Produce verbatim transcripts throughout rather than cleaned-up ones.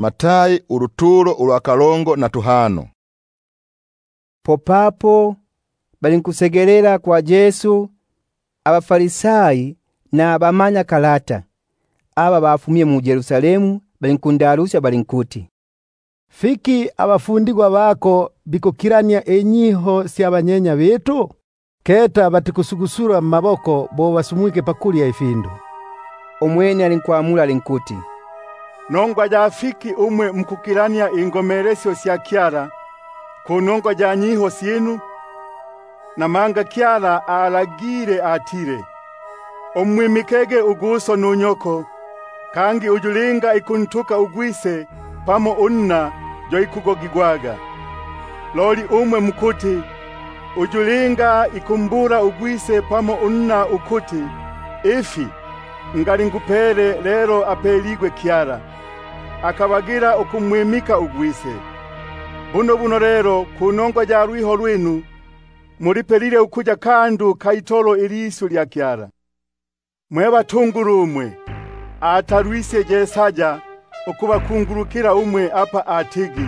Matayi uruturo ulwakalongo na tuhano. Popapo balinkusegerera kwa Yesu abafarisayi na abamanya kalata aba bafumye mu Yerusalemu balinkundarusha balinkuti, fiki abafundigwa bako bikukirania enyiho si abanyenya betu keta batikusugusura maboko bo basumwike pakulia ifindu. Omwene alinkwamula alinkuti, nongwa ja fiki umwe mkukirania ingomeresyo sya Kyara kunongwa ja nyiho sinu na manga Kyara alagire atire omwimikege uguso nunyoko kangi ujulinga ikuntuka ugwise pamo unna jo ikugogigwaga. Loli umwe mkuti ujulinga ikumbura ugwise pamo unna ukuti ifi ngali ngupere lero apeligwe Kyara akabagira ukumwimika ugwise. Buno buno rero kunongwa ja rwiho rwinu muripelire ukuja kandu kaitolo ilisu lya Kyara. Mwe batunguru umwe atarwise jesaja ukuba kungurukira umwe apa atigi.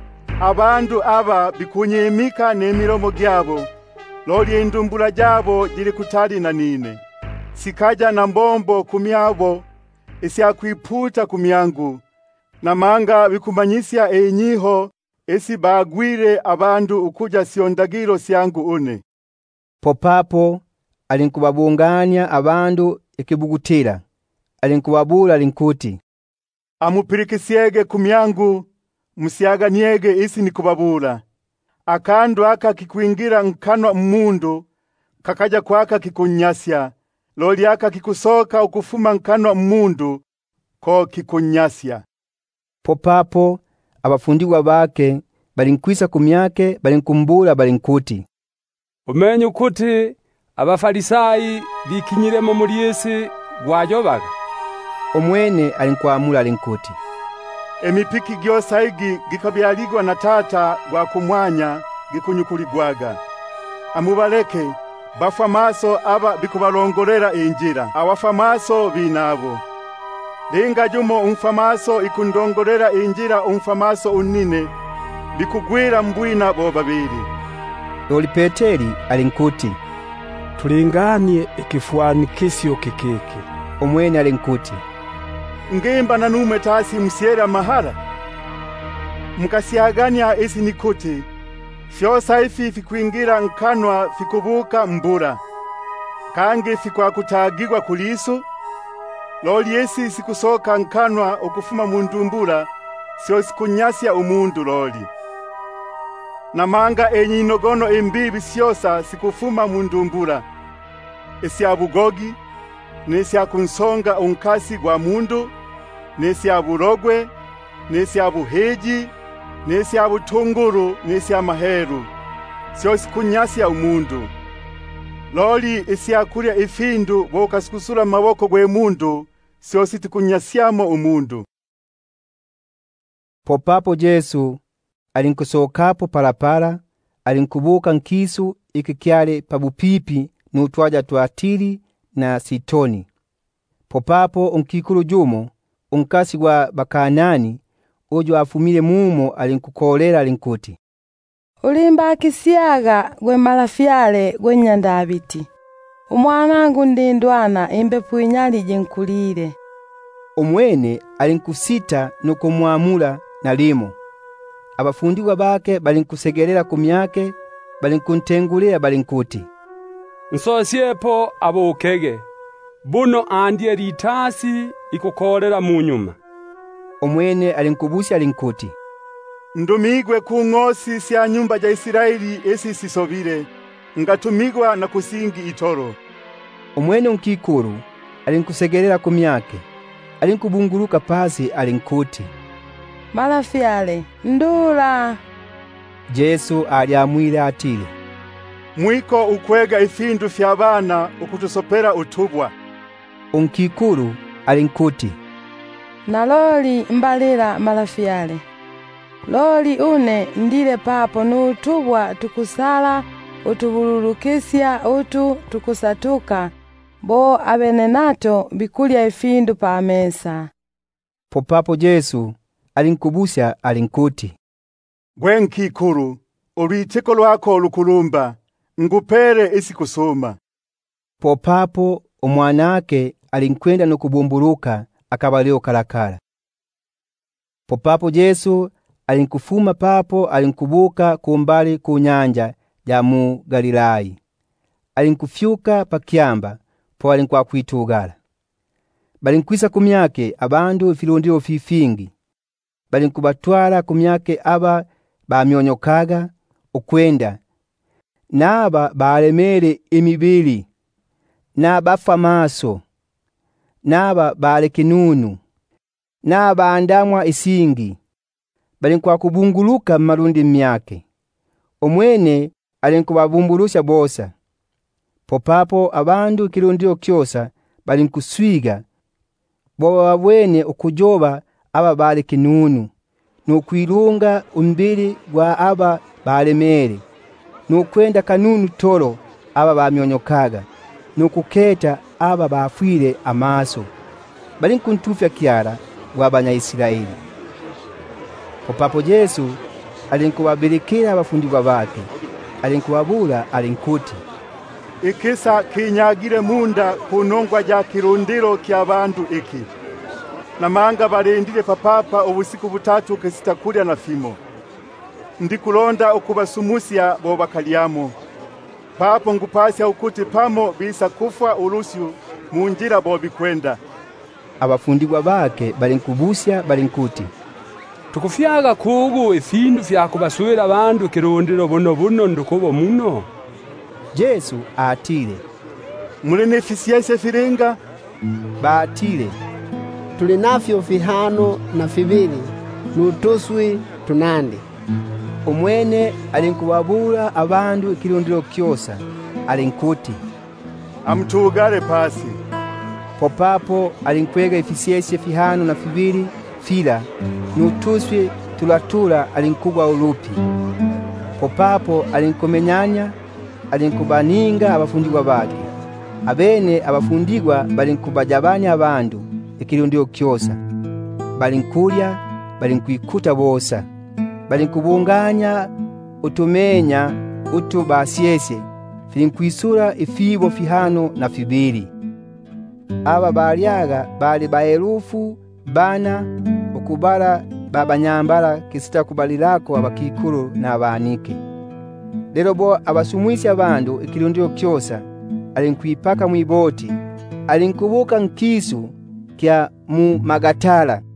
Abandu aba bikunyimika n'emiromo gyabo loli indumbura jabo jiri kutali na nine. Sikaja na mbombo kumyabo isi kwiputa kumyangu na manga bikumanyisya enyiho esi bagwire abandu ukuja siondagiro syangu une. Popapo alinkubabunganya abandu ikibugutira alinkubabula alinkuti, amupirikisiege kumyangu musiaga niege isi nikubabula. Akandu aka kikuingira nkanwa mmundu kakaja kwaka kikunyasya loli aka kikusoka ukufuma nkanwa mmundu ko kikunyasya. Popapo abafundigwa bake balinkwisa kumyake balinkumbula balinkuti, umenye ukuti abafarisayi bikinyiremo muri Yesu gwajobaga. Omwene alinkwamula alinkuti, emipiki gyosa igi gikabyaligwa na tata gwa kumwanya gikunyukuligwaga. Amubaleke bafamaso aba bikubalongorera injira awafamaso binabo. Linga jumo umfamaso ikundongorera injira umfamaso unine bikugwira mbwina bo babiri. Loli Peteri alinkuti, tulinganie ikifuanikisyo kikeke. Omwene alinkuti, ngimba na nume tasi msiera mahara mukasiagania isi nikuti fyosa ifi fikuingira nkanwa fikubuka mbura kangi fikwa kutagigwa kulisu loli esi sikusoka nkanwa ukufuma mundumbura sio sikunyasya umundu loli na manga enyi nogono imbibi syosa sikufuma mundumbura esi abugogi nesi akunsonga unkasi gwa mundu nesi aburogwe nesi abuheji nesi abutunguru nesi amaheru sio sikunyasya umundu loli esi akuria ifindu boka sikusura maboko gwe mundu sio sitikunyasyamu umundu. Popapo Yesu alinkusokapo parapara alinkubuka nkisu ikikyale pabupipi nutwaja twatiri na Sitoni. Popapo unkikuru jumo unkasi wa Bakanani ujo afumile mumo alinkukolera alinkuti, ulimba kisiaga gwe malafyale gwe nyandabiti umwanangu ndindwana imbepu inyali jenkulire. Omwene alinkusita nukumwamula na limo. Abafundigwa bake balinkusegerera kumyake balinkuntengulira balinkuti, nsosyepo abokege buno andie litasi ikukolera munyuma. Omwene alinkubusya alinkuti, ndumigwe ku ngosi sya nyumba ja Israeli esi sisobire ngatumigwa na kusingi itoro. Omwene unkikuru alinkusegerera kumyake alinkubunguruka pasi alinkuti, malafyale ndula. Yesu aliamwira atile, mwiko ukwega ifindu fya bana ukutusopera utubwa. Unkikuru alinkuti, naloli mbalira malafyale loli une ndile papo nutubwa tukusala utubululukisya utu tukusatuka bo abenenato bikulya ifindu pa mesa. Popapo Yesu alinkubusya alinkuti, gwe nkikuru, olwitiko lwako lukulumba, ngupere isi kusoma. Popapo omwanake alinkwenda nokubumburuka akabalio kalakala. Popapo Yesu alinkufuma papo alinkubuka kumbali ku nyanja ya mu Galilai. Alinkufyuka pakyamba po alinkwakwitugala. Balinkwisa kumyake abandu ifilondiro fifingi. Balinkubatwala kumyake aba bamyonyokaga okwenda, naba balemere emibili, nabafa maso, naba balekinunu, naba andamwa isingi. Balinkubunguluka malundi myake. Omwene alinkubabumbulusha bosa. Popapo abandu kilondiro kyosa balinkuswiga, boba babwene okujoba aba balekinunu, nokwilunga umbili gwa aba balemere, nokwenda kanunu tolo aba bamyonyokaga, nokuketa aba bafwire amaso. Balinkuntufya kyara gwa Banya-Israeli. Popapo Yesu alinkubabirikira abafundibwa bake, alinkubabula alinkuti, ikisa kinyagire munda kunongwa ja kirundiro kya bandu iki. Namanga barendire papapa ubusiku butatu kesitakulya na fimo. Ndikulonda okubasumusya bo bakalyamo. Papo ngupasya ukuti pamo bisa kufwa ulusyu munjira bo bikwenda. Abafundibwa bake balinkubusya balinkuti, tukufyaga kugu ifindu fya kubasuira abandu kirundiro buno buno ndukubo muno. Yesu atile, muli nefisiense firinga? Batile, tuli nafyo fihano na fibili, nutuswi tunandi. Omwene alinkubabula abandu ikilundiro kyosa, alinkuti, amtugale pasi. Popapo alinkwega ifisiense fihano na fibili fila, nutuswi tulatula alinkugwa ulupi. Popapo alinkumenyanya, alinkubaninga abafundibwa bake. Abene abafundibwa balinkubajabanya abandu ikilundiro kyosa. Balinkulya, balinkwikuta bosa. Balinkubunganya utumenya utu basyese, filinkwisura ifibo fihano na fibili. Aba balyaga bali baelufu bana okubala babanyambala kisita kubalirako abakikuru na abanike. Lero bo abasumwisi abandu ikilundiro kyosa, alinkwipaka mwiboti, alinkubuka nkisu kya mu Magatala.